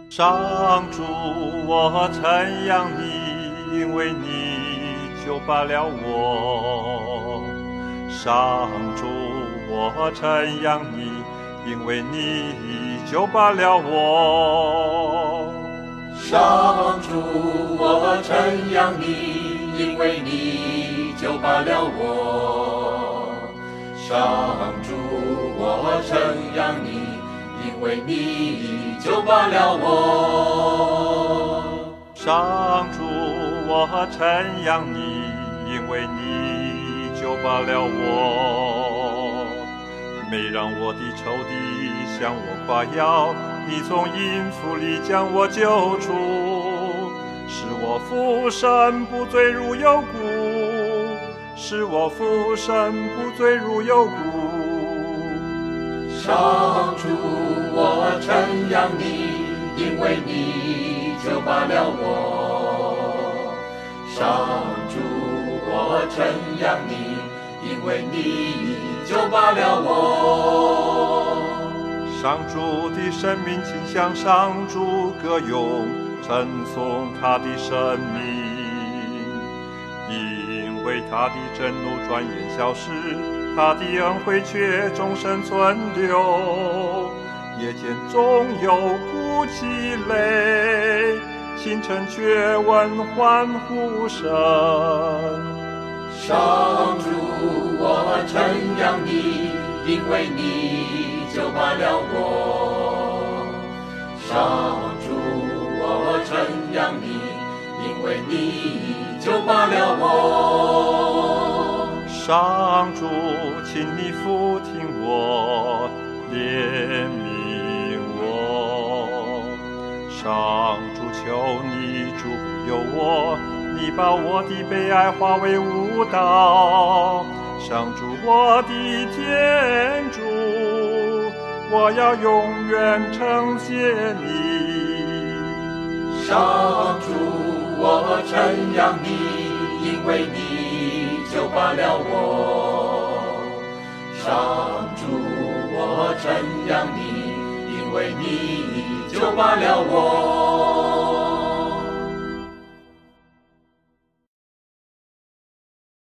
上主，我称扬你，因为你救拔了我。上主，我称扬你，因为你救拔了我。 上主，我称扬你，因为你救拔了我。上主，我称扬你，因为你救拔了我。 上主，我称扬你，因为你救拔了我。没让我的仇敌向我夸耀，你从阴府里将我救出，使我复生不坠入幽谷，使我复生不坠入幽谷。 上主，我称扬你，因为你救拔了我。上主，我称扬你，因为你救拔了我。 上主的生命倾向上主歌咏，称颂他的生命，因为他的震怒转眼消失，他的恩惠却终身存留。夜间总有哭泣泪，清晨却闻欢呼声。 上主，我称扬你，因为你救拔了我。上主，我称扬你，因为你救拔了我。 上主，请你俯听我，怜悯我。上主，求你主佑我，你把我的悲哀化为舞蹈。上主，我的天主，我要永远称谢你。 上主，我称扬你，因为你救拔了我。上主，我称扬你，因为你救拔了我。